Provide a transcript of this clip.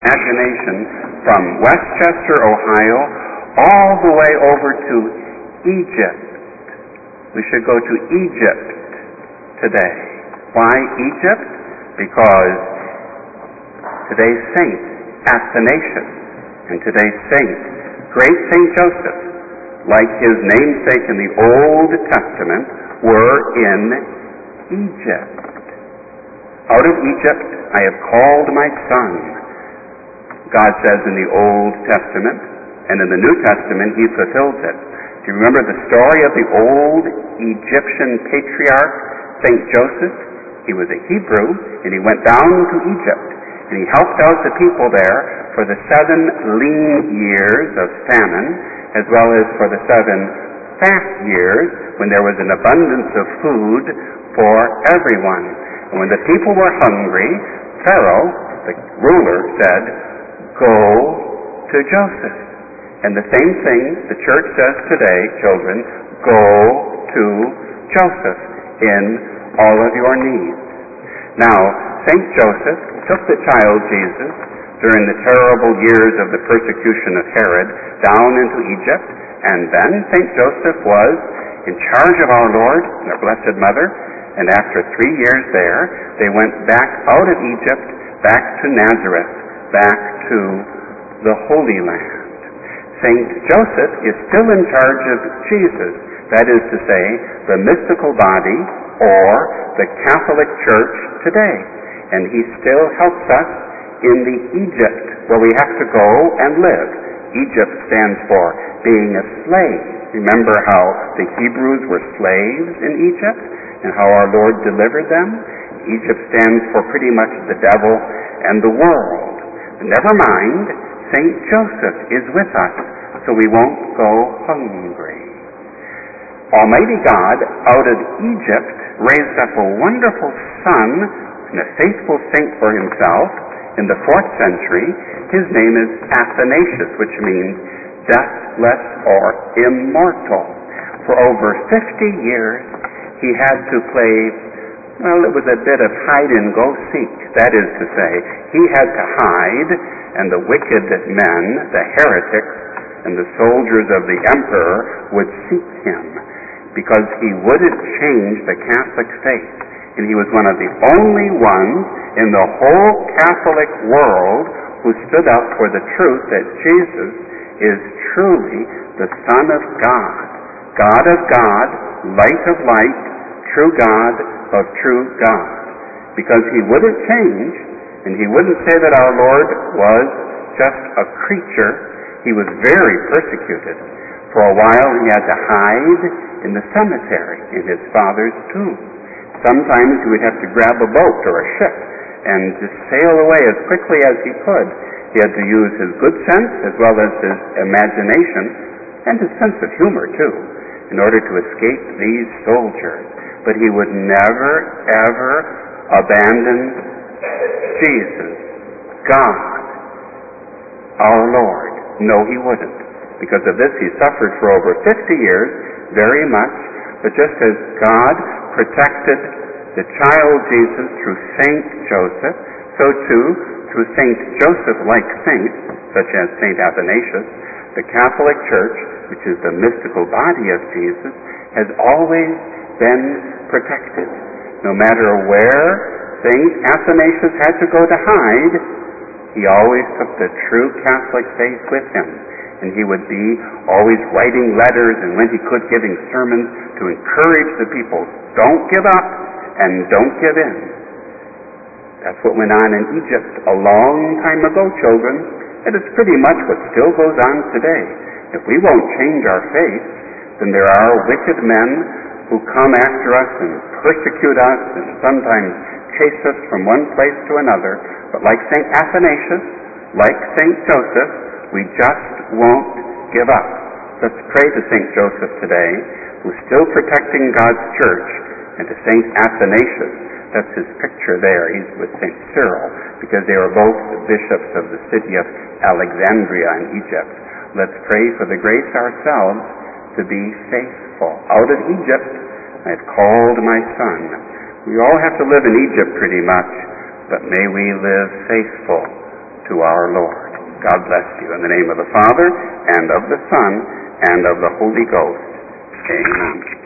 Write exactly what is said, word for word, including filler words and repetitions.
imagination from Westchester, Ohio, all the way over to Egypt. We should go to Egypt today. Why Egypt? Because today's saint, Athanasius, and today's saint, great Saint Joseph, like his namesake in the Old Testament, were in Egypt. Out of Egypt I have called my son, God says in the Old Testament, and in the New Testament he fulfills it. Do you remember the story of the old Egyptian patriarch, Saint Joseph? He was a Hebrew, and he went down to Egypt, and he helped out the people there for the seven lean years of famine, as well as for the seven fat years when there was an abundance of food for everyone. And when the people were hungry, Pharaoh, the ruler, said, "Go to Joseph." And the same thing the church says today, children, go to Joseph in all of your needs. Now, Saint Joseph took the child Jesus during the terrible years of the persecution of Herod down into Egypt, and then Saint Joseph was in charge of our Lord and our Blessed Mother, and after three years there, they went back out of Egypt, back to Nazareth, back to the Holy Land. Saint Joseph is still in charge of Jesus, that is to say, the mystical body or the Catholic Church today. And he still helps us in the Egypt where we have to go and live. Egypt stands for being a slave. Remember how the Hebrews were slaves in Egypt and how our Lord delivered them? Egypt stands for pretty much the devil and the world. But never mind, Saint Joseph is with us, so we won't go hungry. Almighty God, out of Egypt, raised up a wonderful son and a faithful saint for himself in the fourth century. His name is Athanasius, which means deathless or immortal. For over fifty years, he had to play, well, it was a bit of hide-and-go-seek. That is to say, he had to hide, and the wicked men, the heretics, and the soldiers of the emperor would seek him because he wouldn't change the Catholic faith. And he was one of the only ones in the whole Catholic world who stood up for the truth that Jesus is truly the Son of God, God of God, light of light, true God of true God. Because he wouldn't change, and he wouldn't say that our Lord was just a creature. He was very persecuted. For a while he had to hide in the cemetery in his father's tomb. Sometimes he would have to grab a boat or a ship and just sail away as quickly as he could. He had to use his good sense as well as his imagination and his sense of humor too in order to escape these soldiers. But he would never, ever abandon Jesus, God, our Lord. No, he wouldn't. Because of this, he suffered for over fifty years, very much. But just as God protected the child Jesus through Saint Joseph, so too, through Saint Joseph-like saints, such as Saint Athanasius, the Catholic Church, which is the mystical body of Jesus, has always been protected. No matter where Saint Athanasius had to go to hide, he always took the true Catholic faith with him. And he would be always writing letters, and when he could, giving sermons to encourage the people. Don't give up and don't give in. That's what went on in Egypt a long time ago, children. And it's pretty much what still goes on today. If we won't change our faith, then there are wicked men who come after us and persecute us and sometimes chase us from one place to another. But like Saint Athanasius, like Saint Joseph, we just won't give up. Let's pray to Saint Joseph today, who's still protecting God's church, and to Saint Athanasius. That's his picture there. He's with Saint Cyril, because they were both the bishops of the city of Alexandria in Egypt. Let's pray for the grace ourselves to be faithful. Out of Egypt I have called my son. We all have to live in Egypt pretty much, but may we live faithful to to our Lord. God bless you. In the name of the Father, and of the Son, and of the Holy Ghost. Amen.